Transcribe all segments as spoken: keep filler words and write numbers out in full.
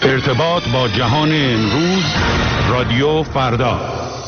ارتباط با جهان امروز، رادیو فردا.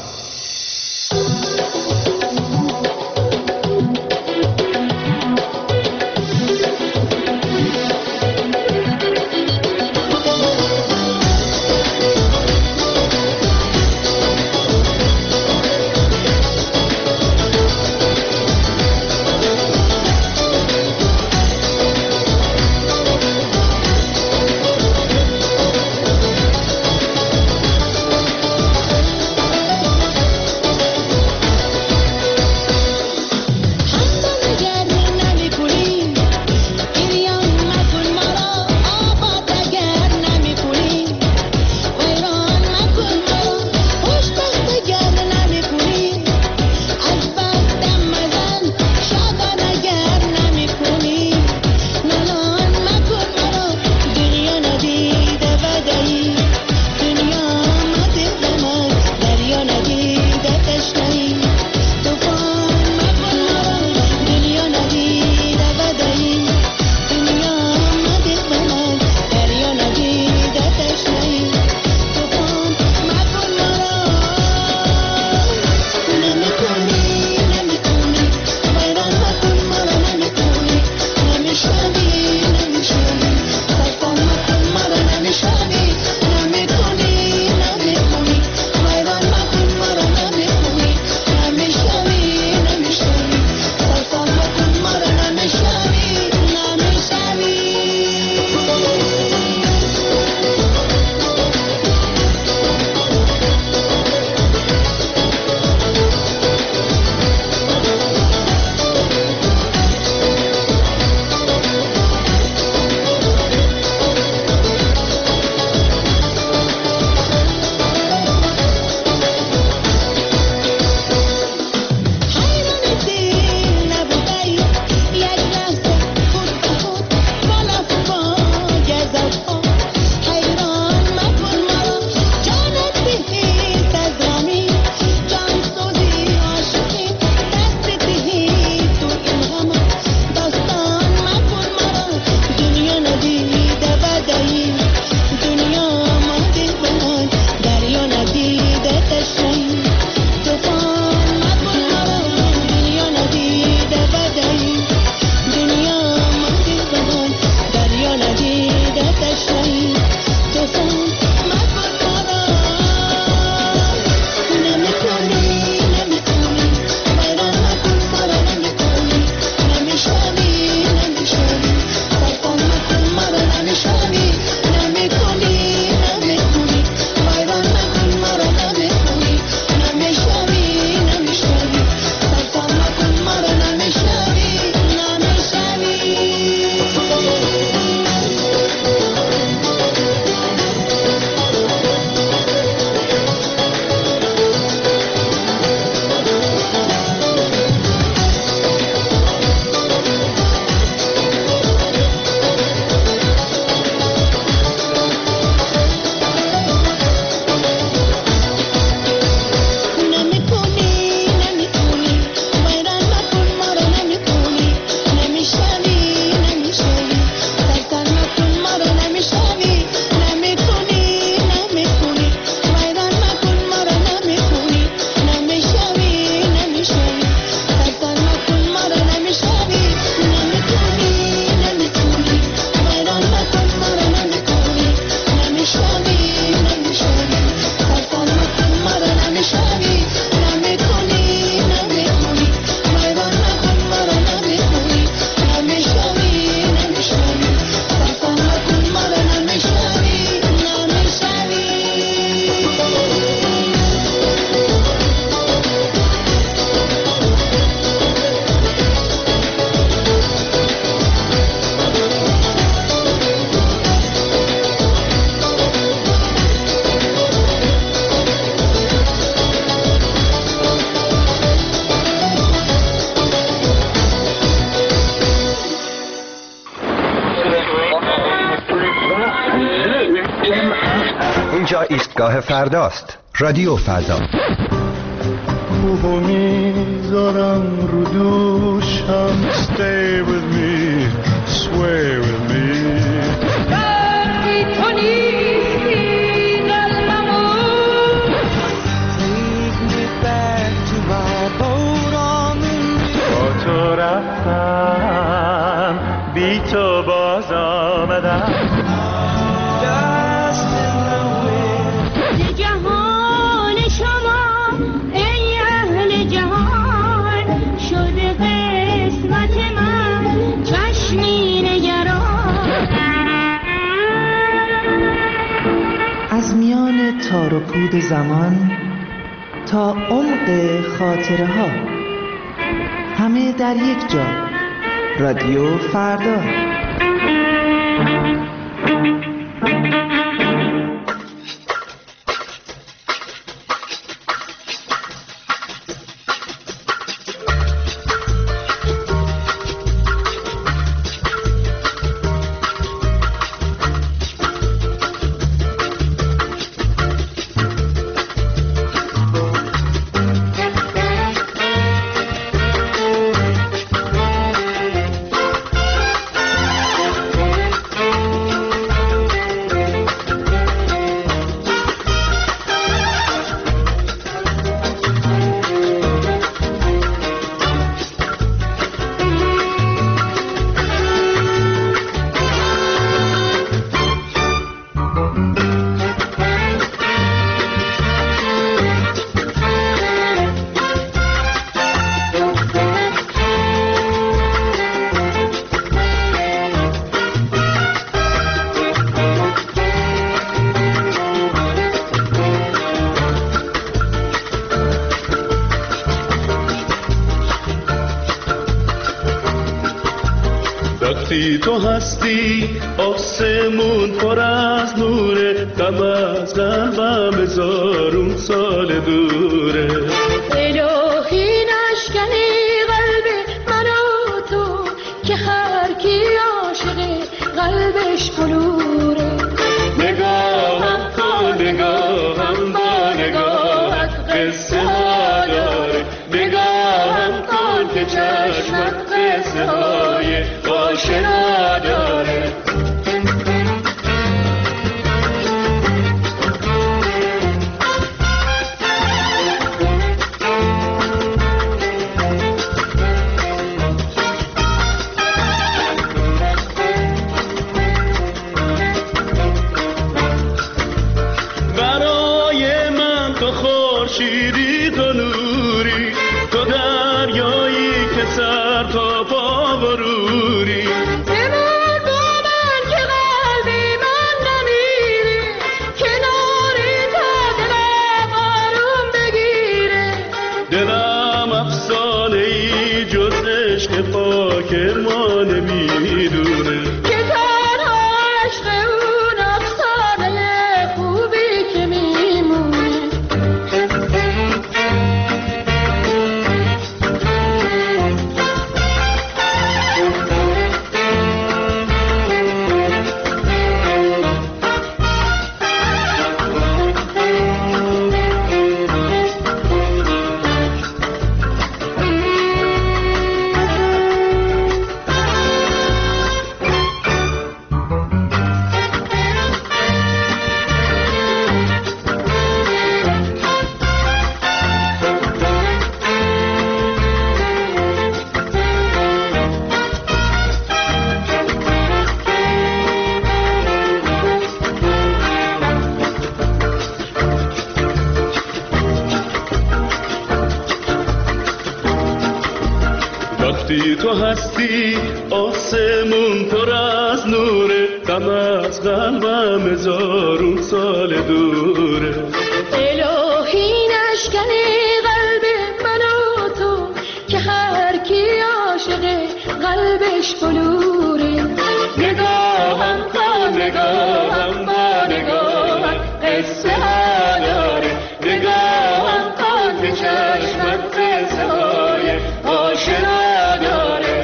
اینجا ایستگاه فرداست. رادیو فردا. روحو میذارم رو دوشم. Stay with me, sway with me. وقتی تو نیستی تار و پود زمان تا عمق خاطره ها، همه در یک جا. رادیو فردا. وقتی تو هستی آسمون پر از نوره، غم از قلبم هزارون سال دوره. الهی نشکنی قلب من و تو که هر کی عاشقه قلبش بلوره. نگاهم کن نگاهم با نگاهت قصه ها داره، نگاهم کن که چشمت قصه های آشنا داره. برای من تو خورشیدی، تو نوری، تو دریایی که سر تا پا بروری. بمون با من که قلبی من نمیره، کناری تا دلم آروم بگیره. دلم افسانه ای جز عشق پاک ما نمیدونه، که تنها عشق اون افسانه خوبی که میمونه. وقتی تو هستی آسمون پر از نوره، غم از قلبم هزارون سال دوره. الهی نشکنی قلب من و تو که هر کی عاشقه قلبش بلوره. نگاهم کن نگاهم با نگاهت قصه ها داره، نگاهم کن که چشمت قصه های آشنا داره.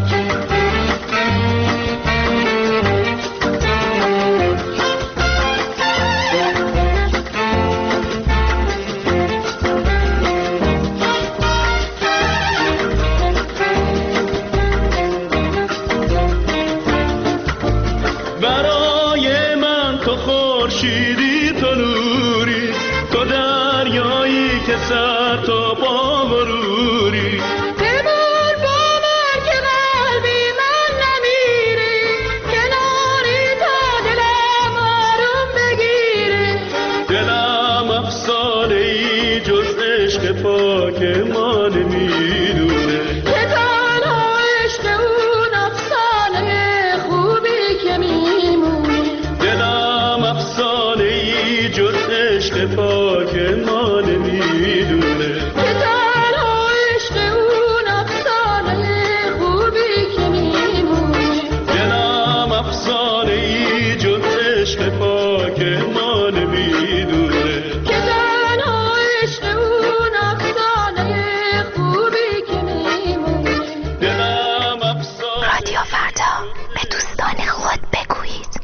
برای من تو خورشیدی، تو نوری، تو دریایی که سر تا پا بروری. بمون با من که قلبی من نمیره، کناری تا دلم آروم بگیره. دلم افسانه ای جز عشق پاک ما نمیدونه، که تنها عشق اون افسانه خوبی که میمونه. دلم افسانه ای جز عشق عشق پاک ما نمیدونه که تنها عشق اون افسانه خوبی که میمونه دلم افسانه ای جز عشق پاک ما نمیدونه که تنها عشق اون افسانه خوبی که میمونه دلم افسانه. رادیو فردا، به دوستان خود بگویید.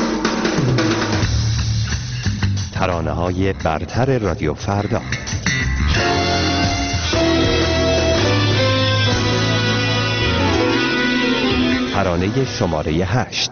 ترانه‌های برتر رادیو فردا. ترانه شماره هشت.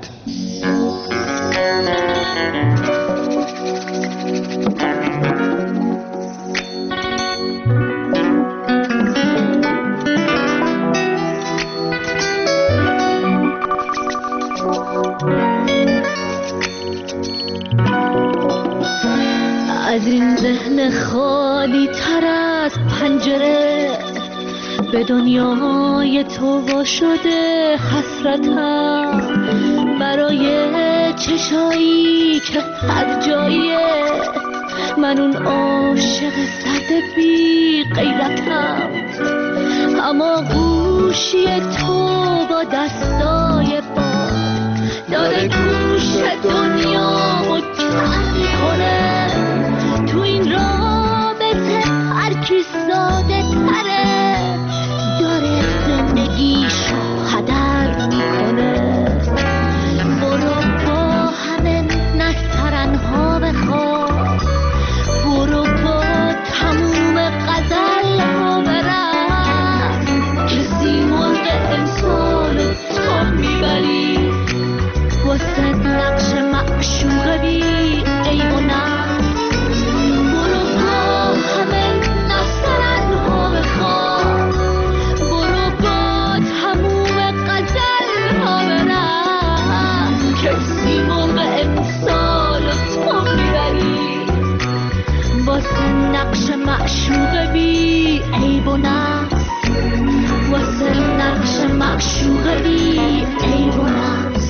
از این ذهن خالی تر از پنجره به دنیای تو وا شده حسرتم برای چشایی که هر جاییه من اون عاشق سرد بی غیرتم اما گوشی تو با دستای باد داره گوش دنیامو کم میکنه تو این رابطه هر کی ساده تره داره زندگیشو هدر میکنه برو با همه نسترنها بخواب برو با تموم غزل ها برم کسی مرغ امسال تو میبری واسه نقش معشوق بی عیب و نقص برو با همه نسترنها بخواب برو با تموم غزل ها برم کسی مرغ امسال تو میبری واسه نقش معشوق بی عیب و نقص واسه نقش معشوق بی عیب و نقص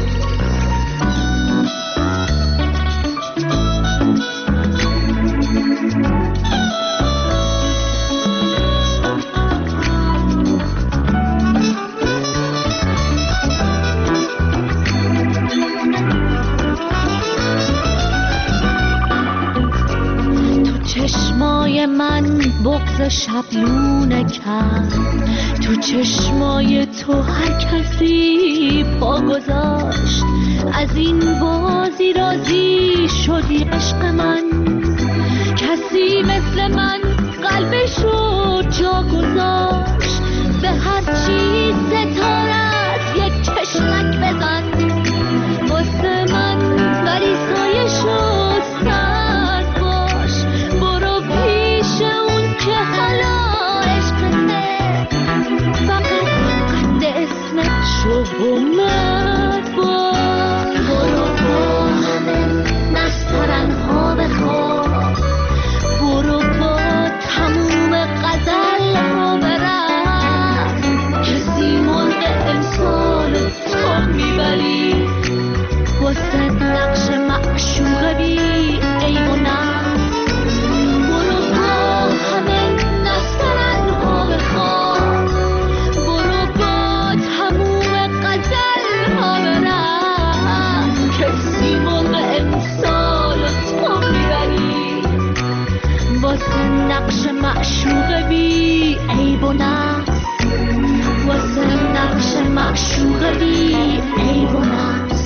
چشمای من بغض شبلونه کرد تو چشمای تو هر کسی پا گذاشت از این بازی راضی شدی عشق من کسی مثل من قلبشو جا گذاشت به هر چی ستارت یک چشمک بزن واسه من ولی سایشو سرد باش برو پیش اون که حالا عشقته فقط قد اسمشو اومد باش برو با همه نسترنها بخواب برو با تموم غزل ها برم کسی مرغ امسال تو میبری واسه نقش معشوق بی عیب و نقص برو با همه نسترنها بخواب برو با تموم غزل ها برم کسی مرغ امسال تو میبری واسه نقش معشوق بی عیب و نقص واسه نقش معشوق بی عیب و نقص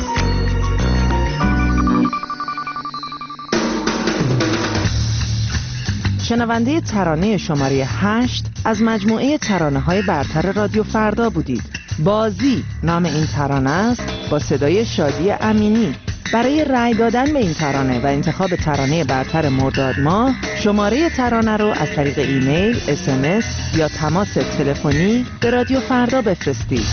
شنونده ترانه شماره هشت از مجموعه ترانه‌های برتر رادیو فردا بودید. بازی نام این ترانه است با صدای شادی امینی. برای رأی دادن به این ترانه و انتخاب ترانه برتر مرداد ماه شماره ترانه رو از طریق ایمیل، اس ام اس یا تماس تلفنی به رادیو فردا بفرستید.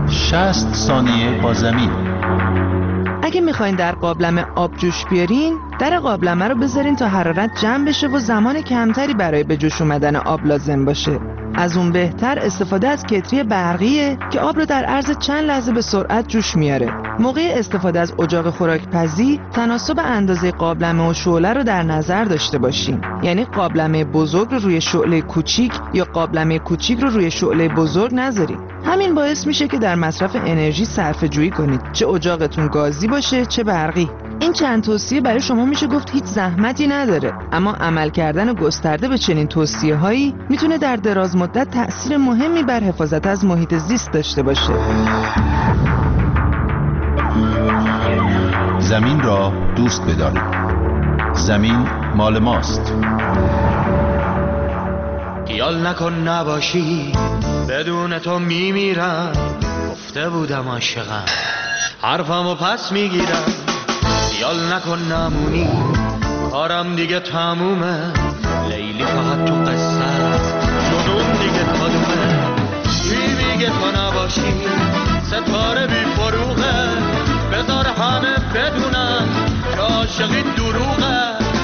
شصت ثانیه با زمین. اگه میخواین در قابلمه آب جوش بیارین در قابلمه رو بذارین تا حرارت جمع بشه و زمان کمتری برای به جوش اومدن آب لازم باشه. از اون بهتر استفاده از کتری برقیه که آب رو در عرض چند لحظه به سرعت جوش میاره. موقع استفاده از اجاق خوراکپزی تناسب اندازه قابلمه و شعله رو در نظر داشته باشین. یعنی قابلمه بزرگ رو روی شعله کوچیک یا قابلمه کوچیک رو روی شعله بزرگ نذارین. همین باعث میشه که در مصرف انرژی صرفه جویی کنید، چه اجاقتون گازی باشه چه برقی. این چند توصیه برای شما میشه گفت هیچ زحمتی نداره، اما عمل کردن گسترده به چنین توصیه هایی میتونه در دراز مدت تأثیر مهمی بر حفاظت از محیط زیست داشته باشه. زمین را دوست بدارید. زمین مال ماست. خیال نکن نباشی، بدون تو میمیرم. گفته بودم عاشقم، حرفمو پس میگیرم. خیال نکن نمونی، کارم دیگه تمومه. لیلی فقط تو قصه است، جنون دیگه کدومه. چی میگه تو نباشی، ستاره بی فروغه. بذار همه بدونن که عاشقی دروغه.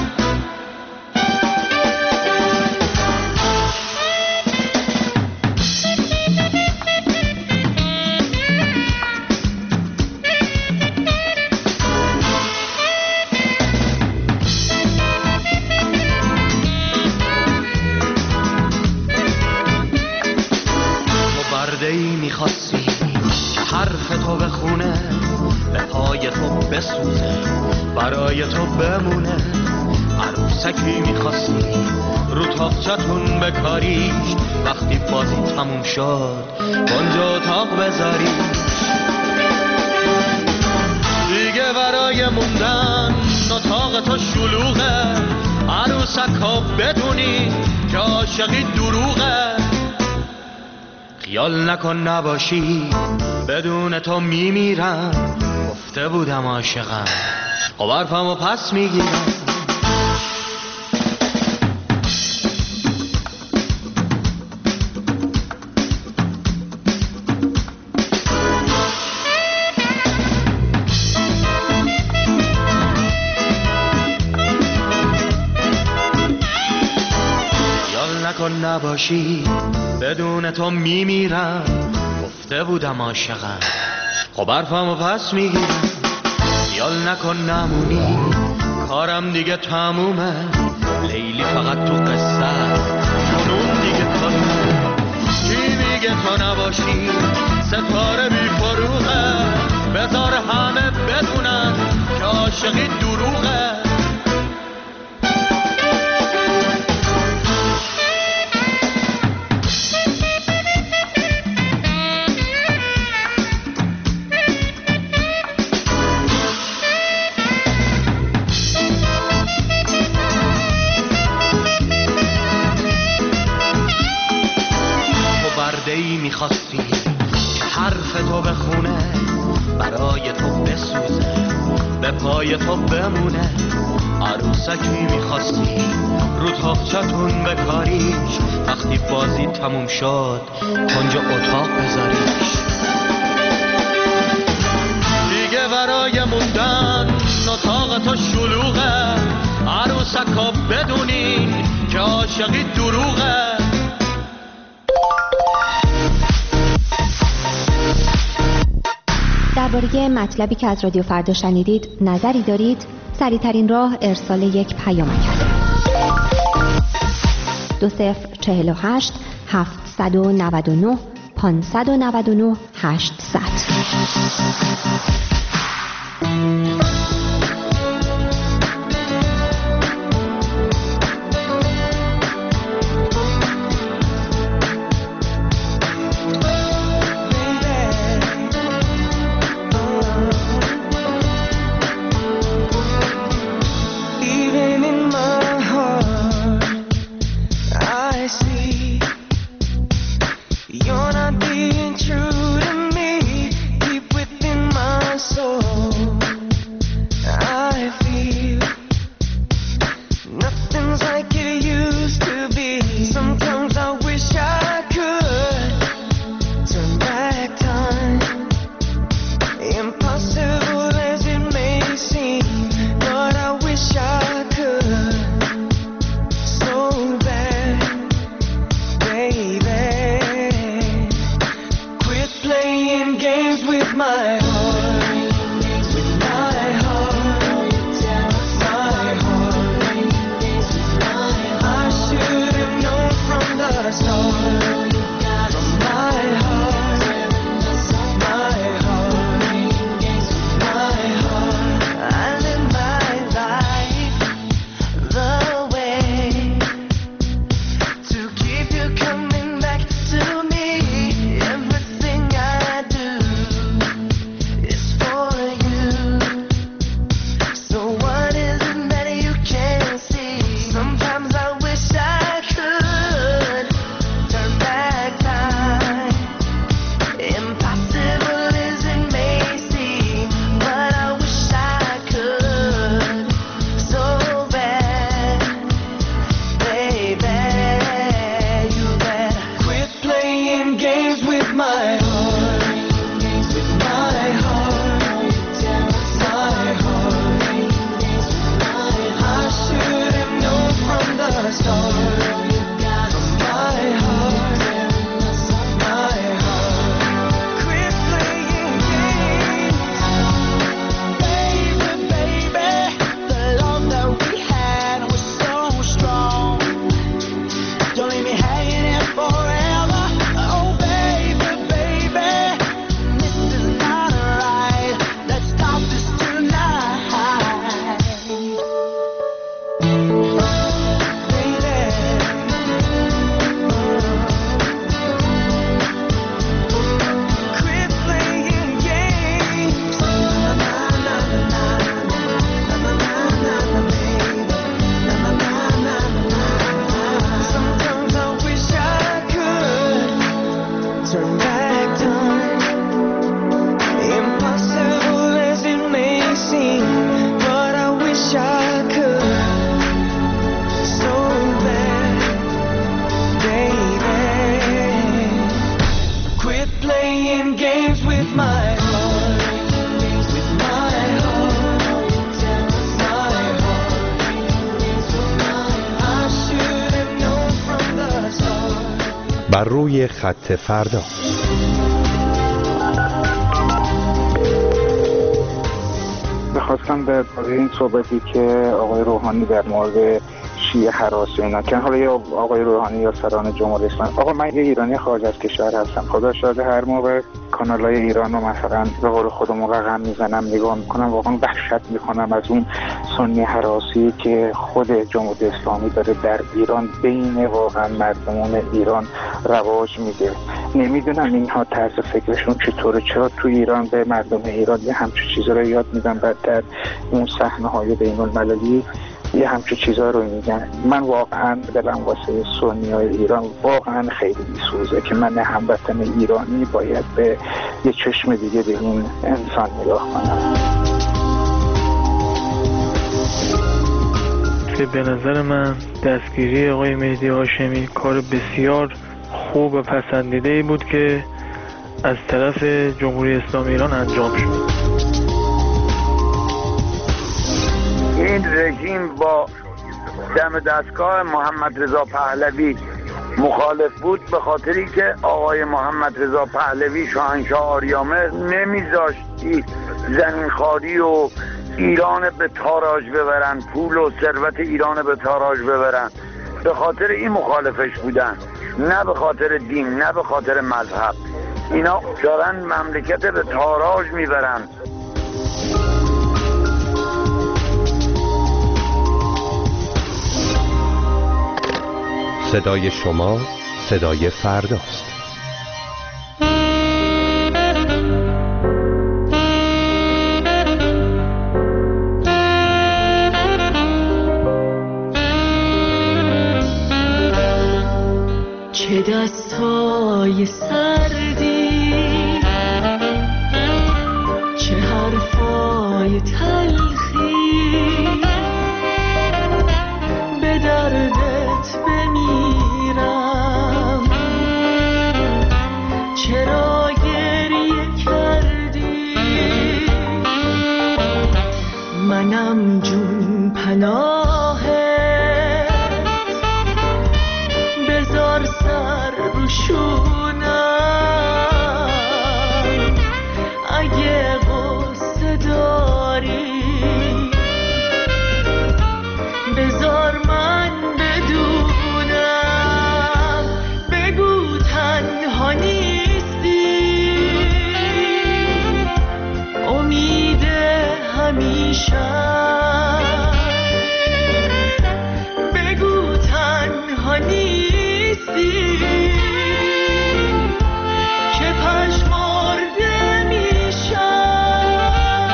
میخواستی که حرف تو بخونه، به پای تو بسوزه، برای تو بمونه. عروسکی میخواستی رو تاقچتون بکاریش، وقتی بازی تموم شد اونجا اتاق بذاریش. دیگه برای موندن اتاق تو شلوغه. عروسکا بدونی که عاشقی دروغه. خیال نکن نباشی، بدون تو میمیرم. گفته بودم عاشقم، خب حرفمو پس میگیرم. خیال نکن نباشی، بدون تو میمیرم. گفته بودم عاشقم، خب حرفمو پس میگیرم. خیال نکن نمونی، کارم دیگه تمومه. لیلی فقط تو قصه است، جنون دیگه کدومه. کی میگه تو نباشی، ستاره بی فروغه. بذار همه بدونن که عاشقی دروغه. میخواستی که حرف تو بخونه، برای تو بسوزه، به پای تو بمونه. عروسکی میخواستی رو تاقچتون بکاریش، وقتی بازی تموم شد کنج اتاق بذاریش. دیگه برای موندن اتاق تو شلوغه. عروسکا بدونین که عاشقی دروغه. درباره مطلبی که از رادیو فردا شنیدید نظری دارید؟ سریع‌ترین راه ارسال یک پیامک است. دو صفر چهل و هشت هفتصد و نود و نه پانصد و نود و نه هشتصد. Impossible as it may seem, but I wish I بر روی خط فردا. بخواستم در باره این صحبتی که آقای روحانی در مورد شیعه هراسی اینا که حالا یا آقای روحانی یا سران جمهوری اسلامی، آقا من یه ایرانی خارج از کشور هستم، خدا شاهد هر موقع کانالای ایران رو مثلا به قول خودمون رقم میزنم نگاه میکنم واقعا وحشت میکنم از اون سنی هراسی که خود جمهوری اسلامی داره در ایران بین واقعا مردمان ایران رواج میده. نمیدونم اینها طرز فکرشون چطوره، چرا تو ایران به مردم ایران یه همچین چیزا رو یاد میدن، بعد در اون صحنه‌های بین‌المللی یه همچین چیزا رو میگن. من واقعا دلم واسه سنیای ایران واقعا خیلی میسوزه که من هموطن ایرانی باید به یه چشم دیگه به این انسان نگاه کنم. که به نظر من دستگیری آقای مهدی هاشمی کار بسیار خوب و پسندیده‌ای بود که از طرف جمهوری اسلامی ایران انجام شد. این رژیم با دم دستگاه محمد رضا پهلوی مخالف بود به خاطری که آقای محمد رضا پهلوی شاهنشاه آریامه نمیذاشتی زمینخواری و ایران به تاراج ببرن، پول و ثروت ایران به تاراج ببرن. به خاطر این مخالفش بودن، نه به خاطر دین، نه به خاطر مذهب. اینا دارن مملکت به تاراج میبرن. صدای شما صدای فرداست. چه دستای سردی، چه حرفای تلخی، به دردت بمیرم. چرا گریه کردی؟ منم جون پناهت، بذار سر رو شونم. اگه غصه داری بذار من بدونم. بگو تنها نیستی، امید همیشه. بگو تنها نیستی که پژمرده میشم.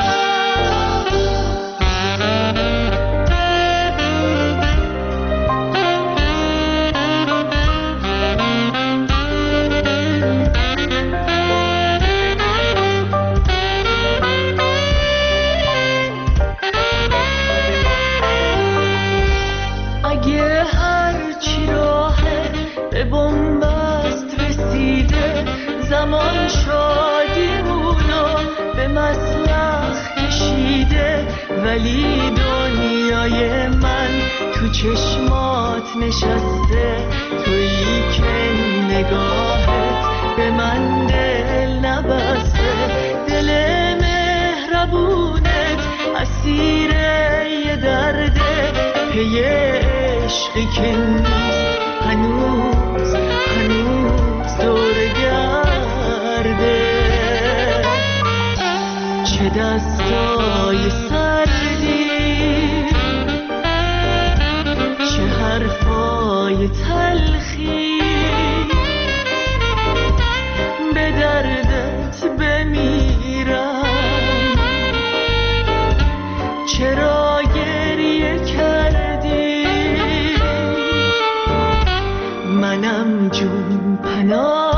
اگه هرچی راهه به بنبست رسیده، زمان شادیمونو به مسلخ کشیده، ولی دنیای من تو چشمات نشسته. تویی که نگاهت به من دل نبسته، دل مهربونت اسیر یه درده. پی عشقی که نیست هنوز هنوز دور گرده. چه دستای سردی، چه حرفای تلخی، به دردت بمیرم. چرا گریه کردی؟ منم جون پناه